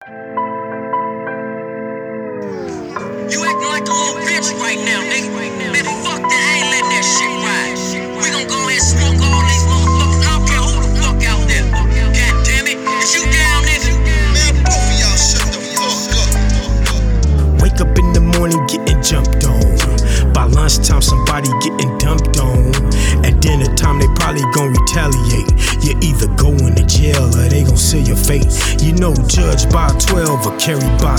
You acting like a little bitch right now, nigga. Man, fuck that, I ain't letting that shit ride. We gon' go ahead and smoke all these motherfuckers. I don't care who the fuck out there. God damn it, is you down, nigga? Man, both of y'all shut the fuck up. Wake up in the morning getting jumped on. By lunchtime somebody getting dumped on. At dinner time they probably gon' retaliate. You either going to jail or they gon' seal your fate. You know, judged by 12 or carried by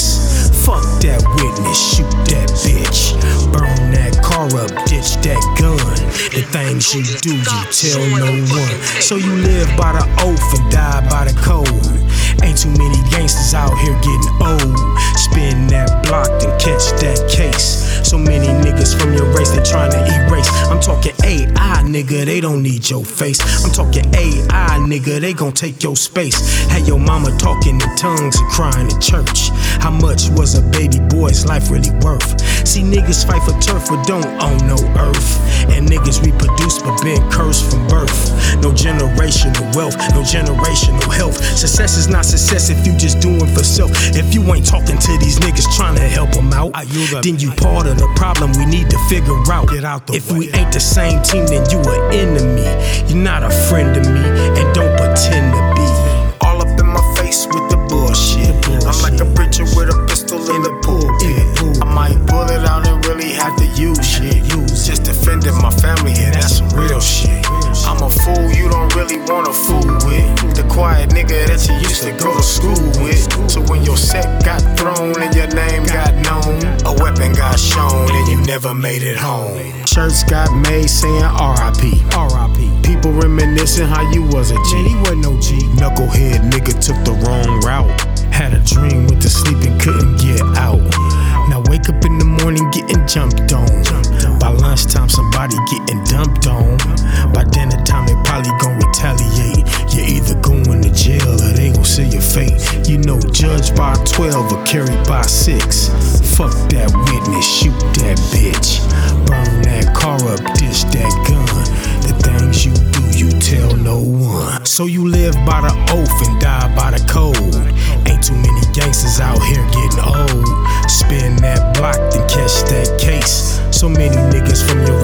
6. Fuck that witness, shoot that bitch. Burn that car up, ditch that gun. The things you do, you tell no one. So you live by the oath and die by the code. Ain't too many gangsters out here getting old. Spin that block and catch that case. So many niggas from your race they tryna erase. I'm talking AI, nigga, they don't need your face. I'm talking AI, nigga, they gon' take your space. Had your mama talking in tongues and crying in church. How much was a baby boy's life really worth? See, niggas fight for turf but don't own no earth. And niggas reproduce but been cursed from birth. No generational wealth, no generational health. Success is not success if you just doing for self. If you ain't talking to these niggas trying to help them out, then you part of the problem we need to figure out. If we ain't the same team, then you an enemy. You're not a friend to me, and don't pretend to be. All up in my face with the bullshit. I'm like a preacher with a pistol in the pulpit. I might pull it out and really have to use shit. Just defending my family, yeah, that's some real shit. I'm a fool you don't really wanna fool with. The quiet nigga that you used to go to school with. So when your set got thrown and your name got known, a weapon got shown and you never made it home. Shirts got made saying R.I.P. R.I.P. People reminiscing how you was a G. Man, he wasn't no G. Knucklehead nigga took the wrong route. Had a dream, went to sleep and couldn't get out. Now wake up in the morning getting jumped on. By lunchtime somebody getting dumped on. By dinner time they probably gon' retaliate. You're either going to jail or they gon' seal your fate. You know, judged by 12 or carried by 6. Fuck that witness, shoot that bitch. Burn that car up, ditch that gun. The things you do, you tell no one. So you live by the oath and die by the code. Ain't too many gangsters out here getting old. Spin that block and catch that case. So many niggas from your